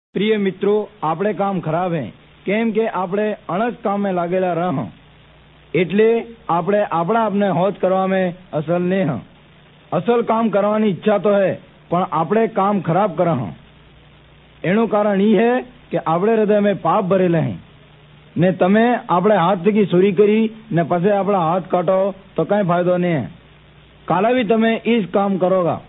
प्रिय मित्रों, आपणे काम खराब है केम के आपणे अणज काम में लागेला रह एटले आपणे आपणा आपने होज करवा में असल ने ह असल काम करवानी इच्छा तो है पण आपणे काम खराब कर एनु कारण ई है कि आपणे हृदय में पाप भरेले हैं ने तमे आपणे हाथ थकी चोरी करी ने पछे आपणा हाथ काटो तो कई फायदो नहीं है। काले भी तमे इस काम करोगा।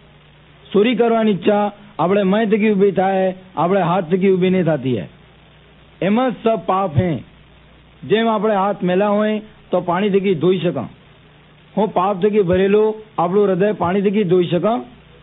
चोरी करवानी इच्छा આપણે મય થકી ઊભી થાય, આપણે હાથ થકી ઊભી નહીં થતી है। એમાં सब पाप हैं। જેમ આપણે હાથ મેલા હોય તો પાણી થકી ધોઈ શકા, હું પાપ થકી ભરેલું આપણું હૃદય પાણી થકી ધોઈ શકા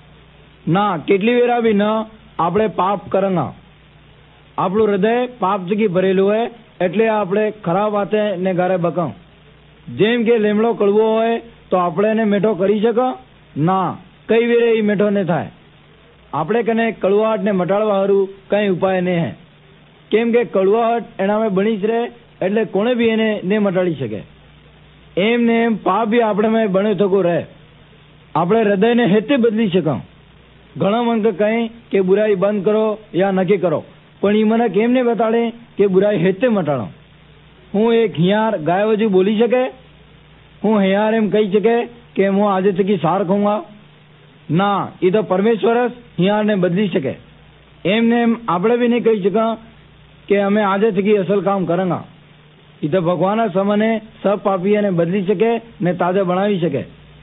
ના, કેટલી વેરા બી ન આપણે પાપ કરંગા। આપણું હૃદય પાપ થકી ભરેલું હોય એટલે આપણે ખરાબ વાતે ને ગારે બકા। જેમ કે લીમડો કડવો હોય તો આપણે એને મીઠો કરી શકા ના, કઈ વેરે એ મીઠો નહીં થાય। આપણે કને કડવાહટ ને મટાડવા હારું કઈ ઉપાય નહીં है, કેમ કે કડવાહટ એનામે બની જ રહે એટલે કોણે બી એને નહીં મટાડી શકે। એમ ને એમ પાપ બી આપણે में બન્યો થકો રહે। આપણે હૃદયને હેતે બદલી શકા। ઘણા મન કહે કે બુરાઈ બંધ કરો या નક્કી કરો, પણ એ મને કેમ ને બતાડે કે બુરાઈ હેતે મટાડો। હું એક હિયાર ગાય વજુ બોલી શકે? હું હિયાર એમ કહી શકે કે હું આજે થકી સાર ખાऊंगा ना, ये तो परमेश्वर हियार ने बदली सके। एमने एम आपणे भी नहीं कही सका कि हमें आज थकी असल काम करेंगा। ये तो भगवान समने सब पापी ने बदली सके ने ताजा बनावी सके।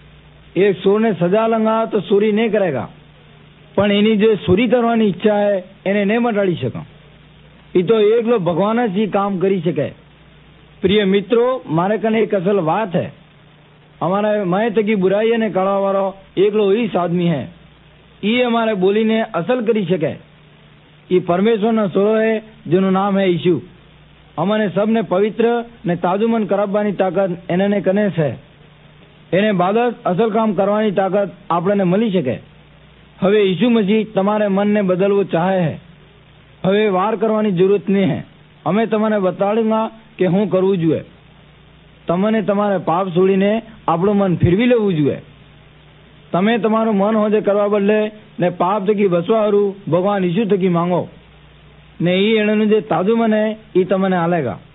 एक सूर ने सजा लंगा तो सूरी नहीं करेगा, पण एनी जो सूरी करवानी इच्छा है एने नहीं मटाड़ी सका। ये तो एक लो भगवान ही काम करी सके। प्रिय मित्रों, मारे कने एक असल बात है। हमारे मय थकी बुराई ने काढ़वा वालो एकलो ही आदमी है। ये हमारे बोली ने असल करी सके। ये परमेश्वर न सोरो है जिनु नाम है यीशु। हमने सब ने पवित्र ने ताजु मन कराववानी ताकत एने ने कने छे। एने बादस असल काम करवानी ताकत आपणे ने मળી શકે। હવે यीशु मसीह તમારે मन ने बदलवो चाहे है। હવે वार करवानी जरूरत नहीं है। हमें तमने बताडूंगा कि हूँ करवू जुए। तमने तमारे पाप छोड़ीने આપણું મન ફેરવી લેવું જોઈએ। તમે તમારું મન હોજે કરવા બદલે ને પાપ થકી બચવા હારું ભગવાન ઈસુ થકી માંગો ને એ એનું જે તાજું મન હે એ તમને આલેગા।